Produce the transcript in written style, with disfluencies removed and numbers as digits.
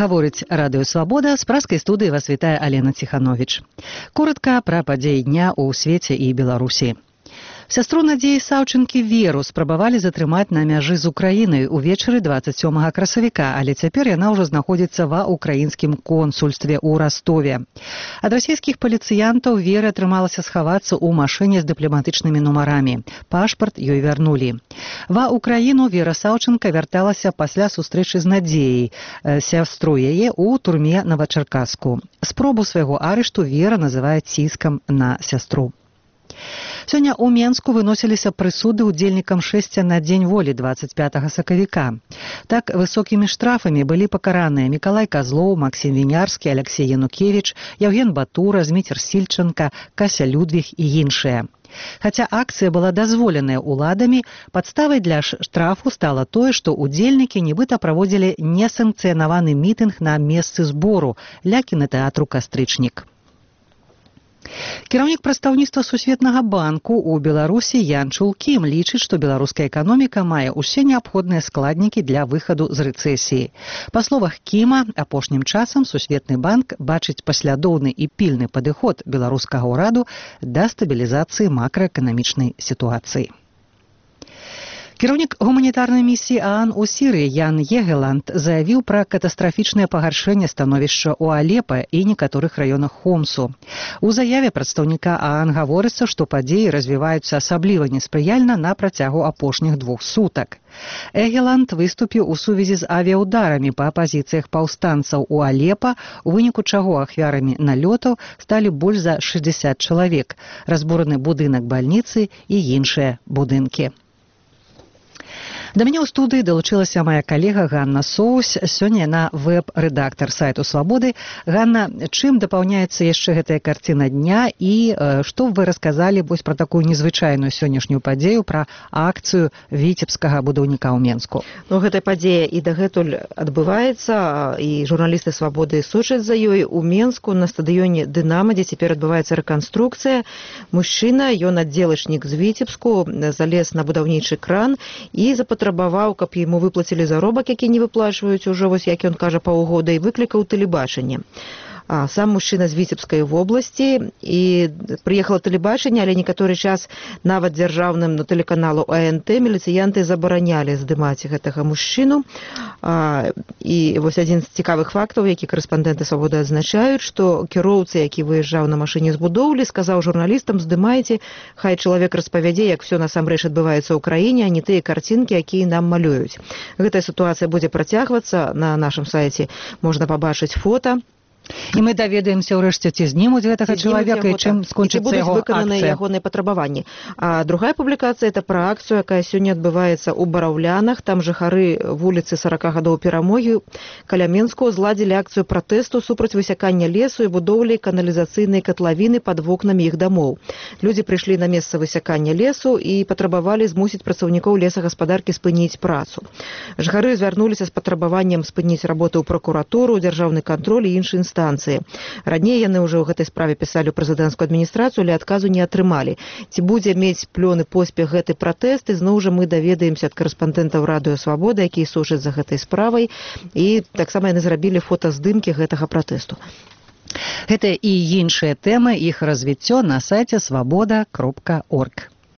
Гаворыць Радыё Свабода, з праскай студыі вас вітае Алена Ціхановіч. Коратка пра падзеі дня ў свеце і Беларусі. Сястру Надзеі Саўчынкі Веру спрабавалі затрымаць на мяжы з Украінай увечары 27 красавіка, але цяпер яна ўжо знаходзіцца ва ўкраінскім консульстве ў Ростове. Ад расійскіх паліцыянтаў Веры атрымалася схавацца ў машыне з дыпламатычнымі нумарамі. Пашпарт ёй вярнулі. Ва Украіну Вера Саўчынка вярталася пасля сустрэчы з Надзеяй, сястру яе ў турме Новачаркаску. Спробу свайго арышту Вера называе ціскам на сястру. Сёння ў Менску выносіліся прысуды ўдзельнікам шэсця на дзень волі 25 сакавіка. Так, высокімі штрафамі былі пакараныя Мікалай Казлоў, Максім Вінярскі, Алексей Янукевіч, Яўген Батура, Зміцер Сільчанка, Кася Людвіг і іншыя. Хаця акцыя была дазволеная ўладамі, падставай для штрафу стала тое, што ўдзельнікі нібыта праводзілі несанкцыянаваны мітынг на месцы збору ля кінатэатру «Кастрычнік». Кіраўнік прадстаўніцтва Сусветнага банку ў Беларусі Ян Чулкім лічыць, што беларуская эканоміка мае ўсе неабходныя складнікі для выхаду з рэцэсіі. Па словах Кіма, апошнім часам Сусветны банк бачыць паслядоўны і пільны падыход беларускага ўраду да стабілізацыі макраэканамічнай сітуацыі. Кіраўнік гуманітарнай місіі ААН у Сірыі Ян Егеланд заявіў пра катастрафічнае пагаршэнне становішча ў Алепа і некаторых раёнах Хомсу. У заяве прадстаўніка ААН гаворыцца, што падзеі развіваюцца асабліва неспрыяльна на працягу апошніх 2 сутак. Егеланд выступіў у сувязі з авіаударамі па пазіцыях паўстанцаў у Алепа, у выніку чаго ахвярамі налётаў сталі больш за 60 чалавек, разбураны будынак бальніцы і іншыя будынкі. Да мяне ў студыі далучылася моя калега Ганна Соус, сёння яна вэб-рэдактар сайту Свабоды. Ганна, чым дапаўняецца яшчэ гэтая карціна дня і што вы расказалі вось пра такую незвычайную сённяшнюю падзею, пра акцыю віцебскага будаўніка ў Менску? Ну, гэтая падзея і дагэтуль адбываецца, і журналісты Свабоды сочаць за ёй. У Менску на стадыёне «Дынама», дзе цяпер адбываецца рэканструкцыя, мужчына, ён аддзелачнік з Віцебску, залез на будаўнічы кран і запатрабаваў, каб яму выплацілі заробак, які не выплачваюць ужо, вось як ён кажа, паўгода, і выклікаў тэлебачанне. Сам мужчына з Віцебскай вобласці, і прыехала тэлебачанне, але некаторы час нават дзяржаўным на тэлеканалу АНТ міліцыянты забаранялі здымаць гэтага мужчыну. І вось адзін з цікавых фактаў, які корэспандэнты Свабоды адзначаюць, што кіроўца, які выязджаў на машыне з будоўлі, сказаў журналістам: здымайце, хай чалавек распавядзе, як все насамрэч адбываецца ў краіне, а не тыя карцінкі, якія нам малююць. Гэтая сітуацыя будзе працягвацца. На нашым сайце можна пабачыць фота. І мы даведаемся ўрэшце, ці знімуць гэтага чалавека і чым скончыцца яго акцыя. Выкананыя ягоныя патрабаванні. А другая публікацыя — это пра акцыю, якая сёння адбываецца ў Бараўлянах. Там жыхары вуліцы 40 гадоў Перамогі каля Менску зладзілі акцыю пратэсту супраць высякання лесу і будоўлі каналізацыйнай катлавіны пад вокнамі іх дамоў. Людзі прыйшлі на месца высякання лесу і патрабавалі змусіць працаўнікоў лесагаспадаркі спыніць працу. Жыхары звярнуліся з патрабаваннем спыніць работу ў пракуратуру, дзяржаўны кантроль і іншыя інстанцыі. Раней яны ўжо ў гэтай справе пісалі ў прэзідэнцкую адміністрацыю, але адказу не атрымалі. Ці будзе мець плёны поспех гэты пратэст, і зноў жа мы даведаемся ад корэспандэнтаў Радыё Свабода, якія сочаць за гэтай справай, і таксама яны зрабілі фотаздымкі гэтага пратэсту. Гэта і іншыя тэмы, іх развіццё на сайце свабода.орг.